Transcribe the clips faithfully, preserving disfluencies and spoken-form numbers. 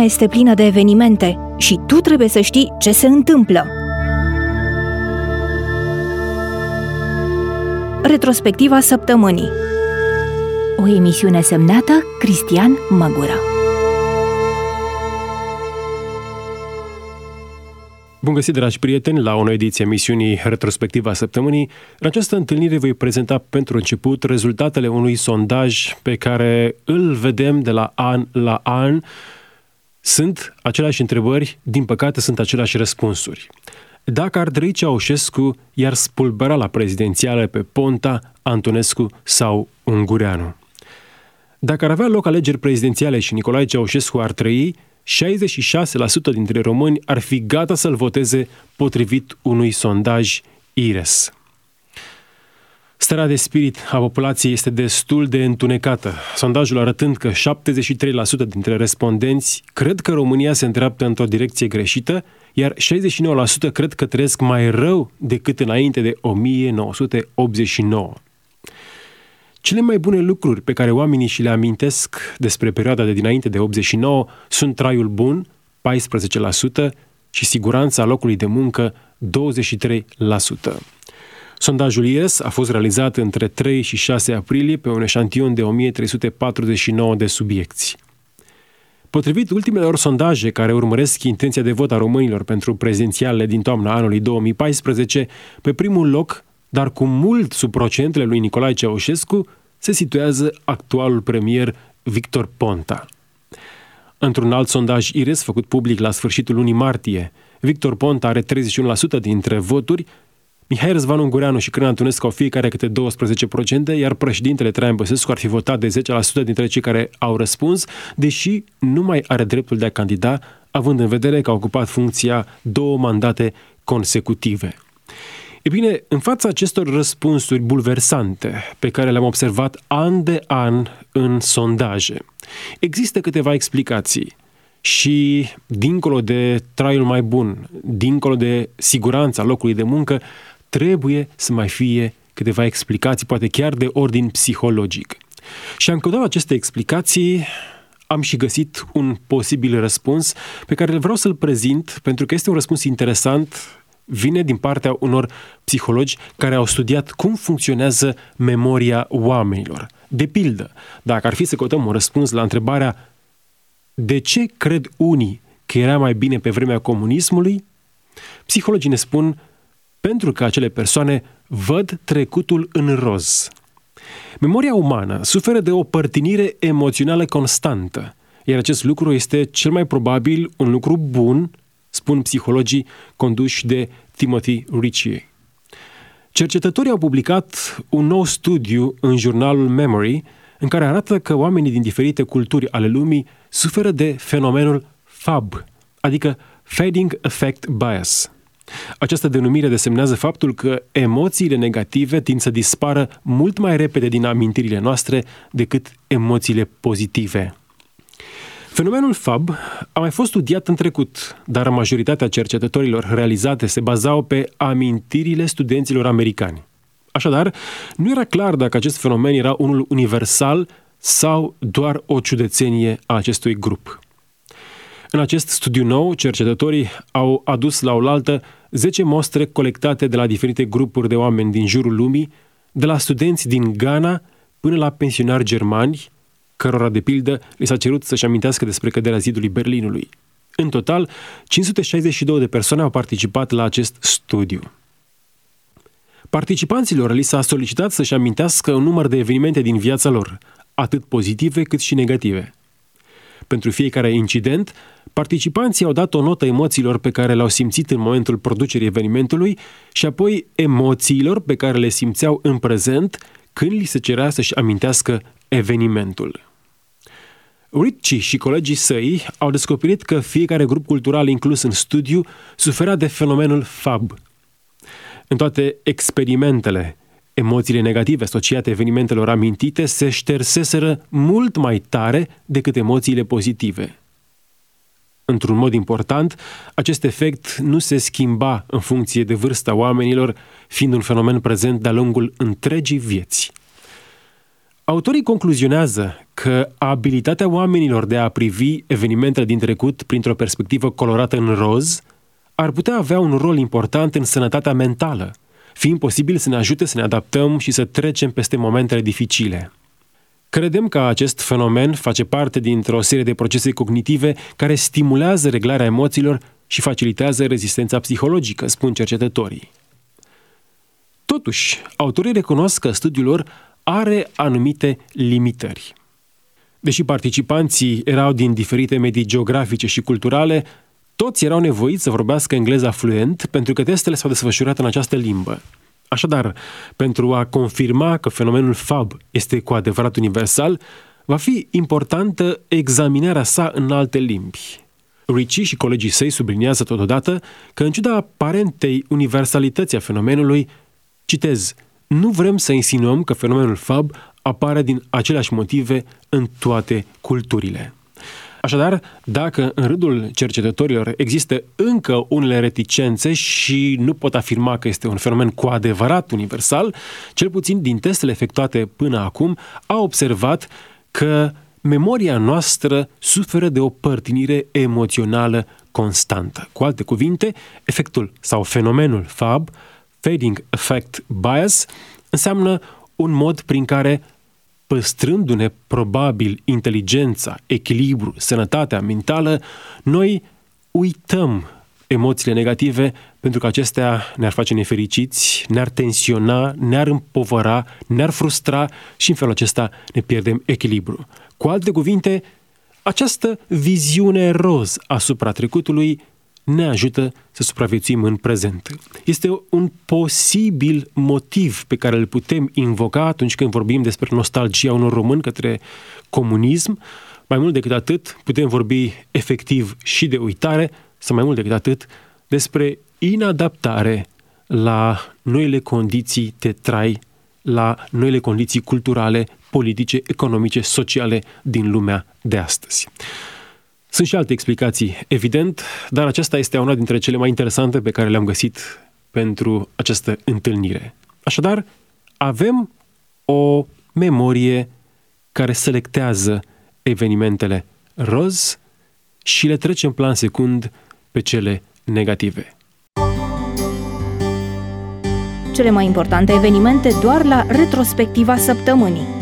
lumea este plină de evenimente și tu trebuie să știi ce se întâmplă. Retrospectiva săptămânii. O emisiune semnată Cristian Măgură. Bun găsit, dragi prieteni, la o nouă ediție a emisiunii Retrospectiva săptămânii. În această întâlnire voi prezenta pentru început rezultatele unui sondaj pe care îl vedem de la an la an. Sunt aceleași întrebări, din păcate sunt aceleași răspunsuri. Dacă ar trăi Ceaușescu, i-ar spulbera la prezidențiale pe Ponta, Antonescu sau Ungureanu. Dacă ar avea loc alegeri prezidențiale și Nicolae Ceaușescu ar trăi, șaizeci și șase la sută dintre români ar fi gata să-l voteze potrivit unui sondaj I R E S. Starea de spirit a populației este destul de întunecată, sondajul arătând că șaptezeci și trei la sută dintre respondenți cred că România se îndreaptă într-o direcție greșită, iar șaizeci și nouă la sută cred că trăiesc mai rău decât înainte de o mie nouă sute optzeci și nouă. Cele mai bune lucruri pe care oamenii și le amintesc despre perioada de dinainte de optzeci și nouă sunt traiul bun, paisprezece la sută, și siguranța locului de muncă, douăzeci și trei la sută. Sondajul I R E S a fost realizat între trei și șase aprilie pe un eșantion de o mie trei sute patruzeci și nouă de subiecți. Potrivit ultimelor sondaje care urmăresc intenția de vot a românilor pentru prezidențialele din toamna anului două mii paisprezece, pe primul loc, dar cu mult sub procentele lui Nicolae Ceaușescu, se situează actualul premier Victor Ponta. Într-un alt sondaj I R E S făcut public la sfârșitul lunii martie, Victor Ponta are treizeci și unu la sută dintre voturi, Mihai Răzvan Ungureanu și Călin Antonescu au fiecare câte doisprezece la sută, iar președintele Traian Băsescu ar fi votat de zece la sută dintre cei care au răspuns, deși nu mai are dreptul de a candida, având în vedere că a ocupat funcția două mandate consecutive. E bine, în fața acestor răspunsuri bulversante pe care le-am observat an de an în sondaje, există câteva explicații și, dincolo de traiul mai bun, dincolo de siguranța locului de muncă, trebuie să mai fie câteva explicații, poate chiar de ordin psihologic. Și am căutat aceste explicații, am și găsit un posibil răspuns pe care vreau să-l prezint, pentru că este un răspuns interesant, vine din partea unor psihologi care au studiat cum funcționează memoria oamenilor. De pildă, dacă ar fi să căutăm un răspuns la întrebarea de ce cred unii că era mai bine pe vremea comunismului, psihologii ne spun pentru că acele persoane văd trecutul în roz. Memoria umană suferă de o părtinire emoțională constantă, iar acest lucru este cel mai probabil un lucru bun, spun psihologii conduși de Timothy Ritchie. Cercetătorii au publicat un nou studiu în jurnalul Memory, în care arată că oamenii din diferite culturi ale lumii suferă de fenomenul F A B, adică Fading Affect Bias. Această denumire desemnează faptul că emoțiile negative tind să dispară mult mai repede din amintirile noastre decât emoțiile pozitive. Fenomenul F A B a mai fost studiat în trecut, dar majoritatea cercetătorilor realizate se bazau pe amintirile studenților americani. Așadar, nu era clar dacă acest fenomen era unul universal sau doar o ciudățenie a acestui grup. În acest studiu nou, cercetătorii au adus la oaltă zece mostre colectate de la diferite grupuri de oameni din jurul lumii, de la studenți din Ghana până la pensionari germani, cărora, de pildă, li s-a cerut să-și amintească despre căderea zidului Berlinului. În total, cinci sute șaizeci și două de persoane au participat la acest studiu. Participanților li s-a solicitat să-și amintească un număr de evenimente din viața lor, atât pozitive cât și negative. Pentru fiecare incident, participanții au dat o notă emoțiilor pe care le-au simțit în momentul producerii evenimentului și apoi emoțiilor pe care le simțeau în prezent când li se cerea să-și amintească evenimentul. Ritchie și colegii săi au descoperit că fiecare grup cultural inclus în studiu suferea de fenomenul F A B. În toate experimentele, emoțiile negative asociate evenimentelor amintite se șterseseră mult mai tare decât emoțiile pozitive. Într-un mod important, acest efect nu se schimba în funcție de vârsta oamenilor, fiind un fenomen prezent de-a lungul întregii vieți. Autorii concluzionează că abilitatea oamenilor de a privi evenimentele din trecut printr-o perspectivă colorată în roz ar putea avea un rol important în sănătatea mentală, fiind posibil să ne ajute să ne adaptăm și să trecem peste momentele dificile. Credem că acest fenomen face parte dintr-o serie de procese cognitive care stimulează reglarea emoțiilor și facilitează rezistența psihologică, spun cercetătorii. Totuși, autorii recunosc că studiul lor are anumite limitări. Deși participanții erau din diferite medii geografice și culturale, toți erau nevoiți să vorbească engleza fluent pentru că testele s-au desfășurat în această limbă. Așadar, pentru a confirma că fenomenul F A B este cu adevărat universal, va fi importantă examinarea sa în alte limbi. Ritchie și colegii săi subliniază totodată că, în ciuda aparentei universalității a fenomenului, citez, nu vrem să insinuăm că fenomenul F A B apare din aceleași motive în toate culturile. Așadar, dacă în rândul cercetătorilor există încă unele reticențe și nu pot afirma că este un fenomen cu adevărat universal, cel puțin din testele efectuate până acum au observat că memoria noastră suferă de o părtinire emoțională constantă. Cu alte cuvinte, efectul sau fenomenul F A B, Fading Effect Bias, înseamnă un mod prin care, păstrându-ne probabil inteligența, echilibru, sănătatea mentală, noi uităm emoțiile negative pentru că acestea ne-ar face nefericiți, ne-ar tensiona, ne-ar împovăra, ne-ar frustra și în felul acesta ne pierdem echilibru. Cu alte cuvinte, această viziune roz asupra trecutului ne ajută să supraviețuim în prezent. Este un posibil motiv pe care îl putem invoca atunci când vorbim despre nostalgia unor români către comunism. Mai mult decât atât, putem vorbi efectiv și de uitare, sau mai mult decât atât, despre inadaptare la noile condiții de trai, la noile condiții culturale, politice, economice, sociale din lumea de astăzi. Sunt și alte explicații, evident, dar aceasta este una dintre cele mai interesante pe care le-am găsit pentru această întâlnire. Așadar, avem o memorie care selectează evenimentele roz și le trece în plan secund pe cele negative. Cele mai importante evenimente doar la retrospectiva săptămânii.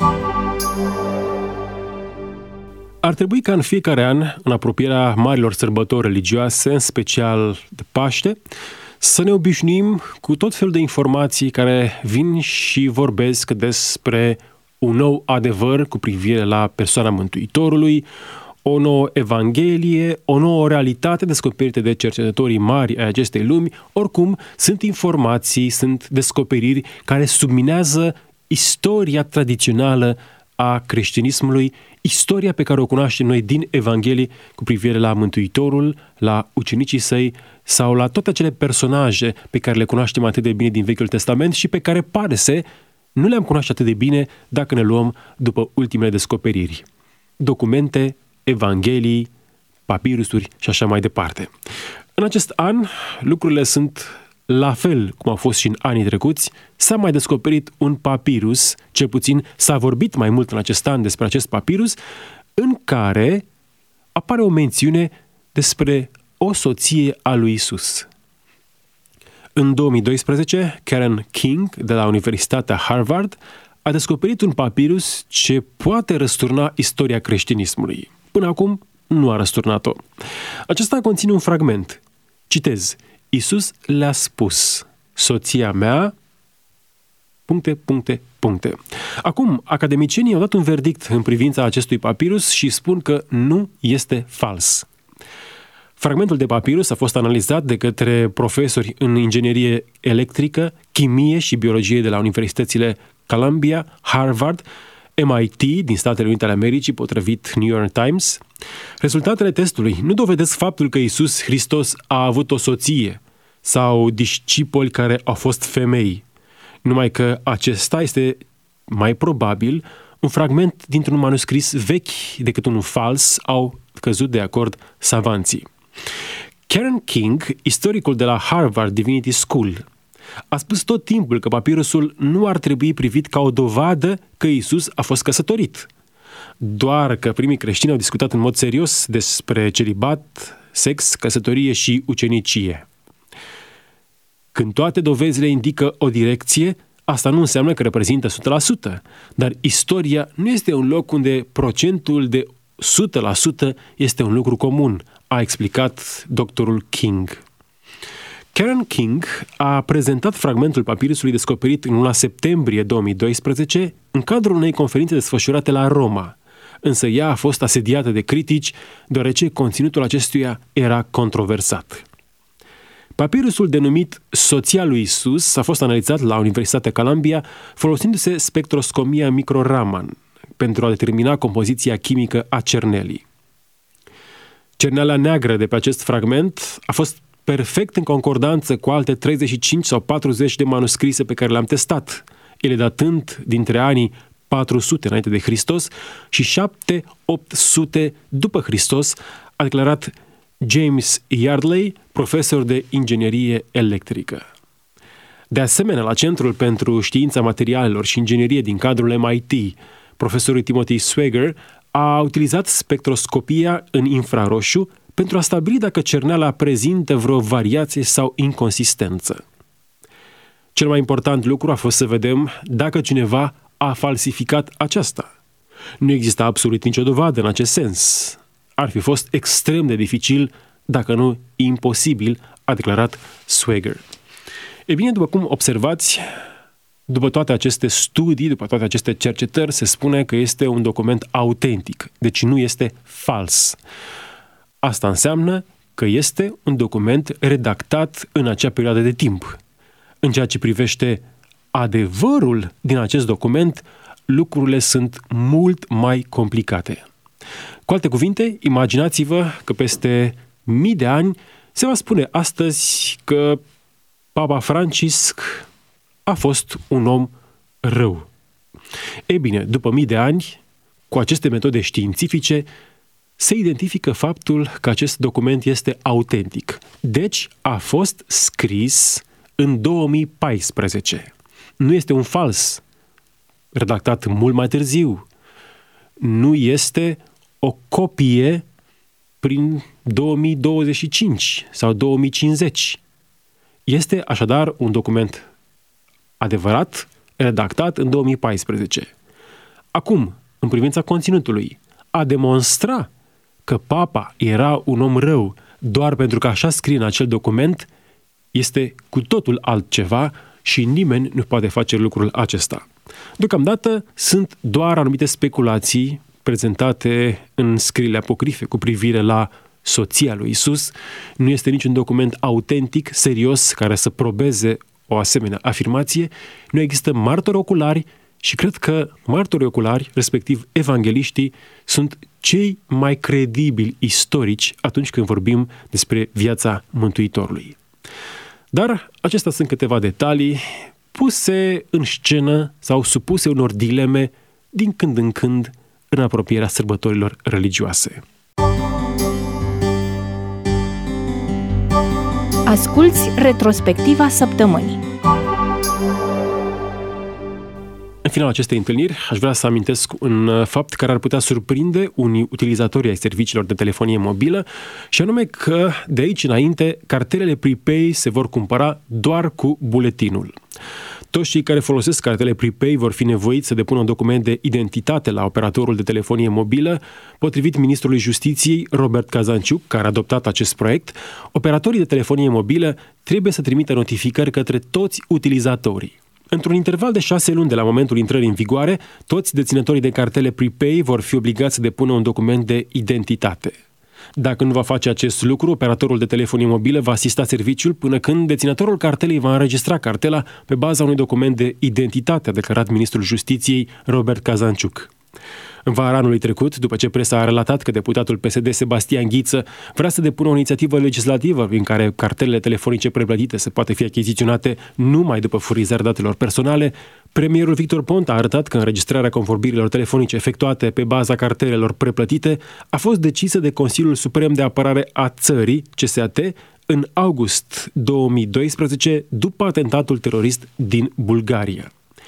Ar trebui ca în fiecare an, în apropierea marilor sărbători religioase, în special de Paște, să ne obișnuim cu tot felul de informații care vin și vorbesc despre un nou adevăr cu privire la persoana Mântuitorului, o nouă evanghelie, o nouă realitate descoperită de cercetătorii mari ai acestei lumi. Oricum, sunt informații, sunt descoperiri care subminează istoria tradițională a creștinismului, istoria pe care o cunoaștem noi din Evanghelii cu privire la Mântuitorul, la ucenicii săi sau la toate acele personaje pe care le cunoaștem atât de bine din Vechiul Testament și pe care, pare să, nu le-am cunoaște atât de bine dacă ne luăm după ultimele descoperiri. Documente, evanghelii, papirusuri și așa mai departe. În acest an, lucrurile sunt la fel cum au fost și în anii trecuți. S-a mai descoperit un papirus, cel puțin s-a vorbit mai mult în acest an despre acest papirus, în care apare o mențiune despre o soție a lui Isus. În două mii doisprezece, Karen King, de la Universitatea Harvard, a descoperit un papirus ce poate răsturna istoria creștinismului. Până acum nu a răsturnat-o. Acesta conține un fragment. Citez. Isus le-a spus, soția mea, puncte, puncte, puncte. Acum, academicienii au dat un verdict în privința acestui papirus și spun că nu este fals. Fragmentul de papirus a fost analizat de către profesori în inginerie electrică, chimie și biologie de la universitățile Columbia, Harvard, M I T din Statele Unite ale Americii, potrivit New York Times. Rezultatele testului nu dovedesc faptul că Iisus Hristos a avut o soție sau discipoli care au fost femei, numai că acesta este mai probabil un fragment dintr-un manuscris vechi decât unul fals, au căzut de acord savanții. Karen King, istoricul de la Harvard Divinity School, a spus tot timpul că papirusul nu ar trebui privit ca o dovadă că Iisus a fost căsătorit. doar că primii creștini au discutat în mod serios despre celibat, sex, căsătorie și ucenicie. Când toate dovezile indică o direcție, asta nu înseamnă că reprezintă o sută la sută, dar istoria nu este un loc unde procentul de o sută la sută este un lucru comun, a explicat doctorul King. Karen King a prezentat fragmentul papirusului descoperit în luna septembrie două mii doisprezece în cadrul unei conferințe desfășurate la Roma, însă ea a fost asediată de critici deoarece conținutul acestuia era controversat. Papirusul denumit Soția lui Isus a fost analizat la Universitatea Columbia folosindu-se spectroscopia micro-Raman pentru a determina compoziția chimică a cernelii. Cerneala neagră de pe acest fragment a fost perfect în concordanță cu alte treizeci și cinci sau patruzeci de manuscrise pe care le-am testat, ele datând dintre anii patru sute înainte de Hristos și șapte opt sute după Hristos, a declarat James Yardley, profesor de inginerie electrică. De asemenea, la Centrul pentru Știința Materialelor și Inginerie din cadrul M I T, profesorul Timothy Swager a utilizat spectroscopia în infraroșu pentru a stabili dacă cerneala prezintă vreo variație sau inconsistență. Cel mai important lucru a fost să vedem dacă cineva a falsificat aceasta. Nu exista absolut nicio dovadă în acest sens. Ar fi fost extrem de dificil, dacă nu imposibil, a declarat Swager. E bine, după cum observați, după toate aceste studii, după toate aceste cercetări, se spune că este un document autentic, deci nu este fals. Asta înseamnă că este un document redactat în acea perioadă de timp. În ceea ce privește adevărul din acest document, lucrurile sunt mult mai complicate. Cu alte cuvinte, imaginați-vă că peste mii de ani se va spune astăzi că Papa Francisc a fost un om rău. Ei bine, după mii de ani, cu aceste metode științifice, se identifică faptul că acest document este autentic. Deci a fost scris în două mii paisprezece. Nu este un fals, redactat mult mai târziu. Nu este o copie prin două mii douăzeci și cinci sau două mii cincizeci. Este așadar un document adevărat, redactat în două mii paisprezece. Acum, în privința conținutului, a demonstra că papa era un om rău doar pentru că așa scrie în acel document este cu totul altceva și nimeni nu poate face lucrul acesta. Deocamdată sunt doar anumite speculații prezentate în scrierile apocrife cu privire la soția lui Isus. Nu este niciun document autentic, serios, care să probeze o asemenea afirmație. Nu există martori oculari și cred că martorii oculari, respectiv evangeliștii, sunt cei mai credibili istorici atunci când vorbim despre viața Mântuitorului. Dar acestea sunt câteva detalii puse în scenă sau supuse unor dileme din când în când în apropierea sărbătorilor religioase. Asculți retrospectiva săptămânii. În finalul acestei întâlniri, aș vrea să amintesc un fapt care ar putea surprinde unii utilizatori ai serviciilor de telefonie mobilă, și anume că de aici înainte cartelele prepay se vor cumpăra doar cu buletinul. Toți cei care folosesc cartele prepay vor fi nevoiți să depună un document de identitate la operatorul de telefonie mobilă. Potrivit ministrului Justiției, Robert Kazanciuc, care a adoptat acest proiect, operatorii de telefonie mobilă trebuie să trimită notificări către toți utilizatorii. Într-un interval de șase luni de la momentul intrării în vigoare, toți deținătorii de cartele prepay vor fi obligați să depună un document de identitate. Dacă nu va face acest lucru, operatorul de telefonie mobilă va asista serviciul până când deținătorul cartelei va înregistra cartela pe baza unui document de identitate, a declarat ministrul Justiției Robert Kazanciuc. În vara anului trecut, după ce presa a relatat că deputatul P S D Sebastian Ghiță vrea să depună o inițiativă legislativă prin care cartelele telefonice preplătite se poate fi achiziționate numai după furnizarea datelor personale, premierul Victor Ponta a arătat că înregistrarea convorbirilor telefonice efectuate pe baza cartelelor preplătite a fost decisă de Consiliul Suprem de Apărare a Țării, C S A T, în august două mii doisprezece, după atentatul terorist din Bulgaria.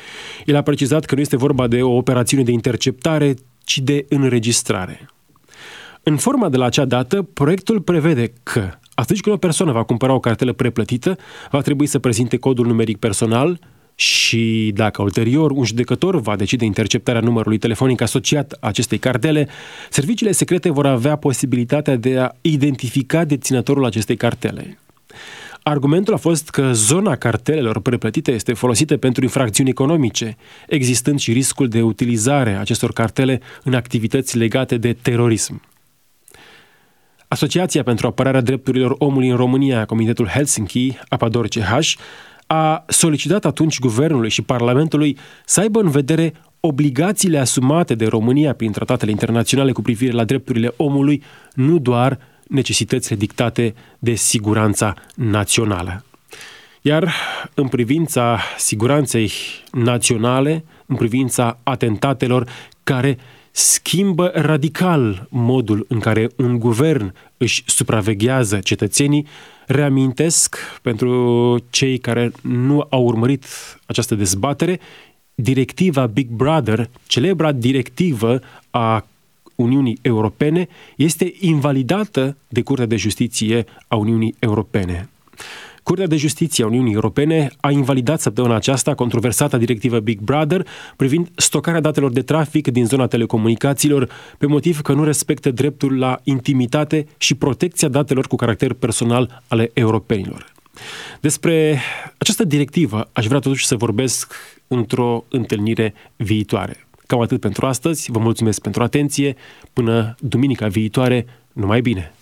El a precizat că nu este vorba de o operațiune de interceptare, ci de înregistrare. În forma de la acea dată, proiectul prevede că atunci când o persoană va cumpăra o cartelă preplătită, va trebui să prezinte codul numeric personal și dacă ulterior un judecător va decide interceptarea numărului telefonic asociat acestei cartele, serviciile secrete vor avea posibilitatea de a identifica deținătorul acestei cartele. Argumentul a fost că zona cartelelor preplătite este folosită pentru infracțiuni economice, existând și riscul de utilizare a acestor cartele în activități legate de terorism. Asociația pentru apărarea drepturilor omului în România, Comitetul Helsinki, Apador C H, a solicitat atunci guvernului și Parlamentului să aibă în vedere obligațiile asumate de România prin tratatele internaționale cu privire la drepturile omului, nu doar necesitățile dictate de siguranța națională. Iar în privința siguranței naționale, în privința atentatelor care schimbă radical modul în care un guvern își supraveghează cetățenii, reamintesc pentru cei care nu au urmărit această dezbatere, directiva Big Brother, celebra directivă a Uniunii Europene, este invalidată de Curtea de Justiție a Uniunii Europene. Curtea de Justiție a Uniunii Europene a invalidat săptămâna aceasta controversata directivă Big Brother privind stocarea datelor de trafic din zona telecomunicațiilor pe motiv că nu respectă dreptul la intimitate și protecția datelor cu caracter personal ale europenilor. Despre această directivă aș vrea totuși să vorbesc într-o întâlnire viitoare. Cam atât pentru astăzi, vă mulțumesc pentru atenție, până duminica viitoare, numai bine!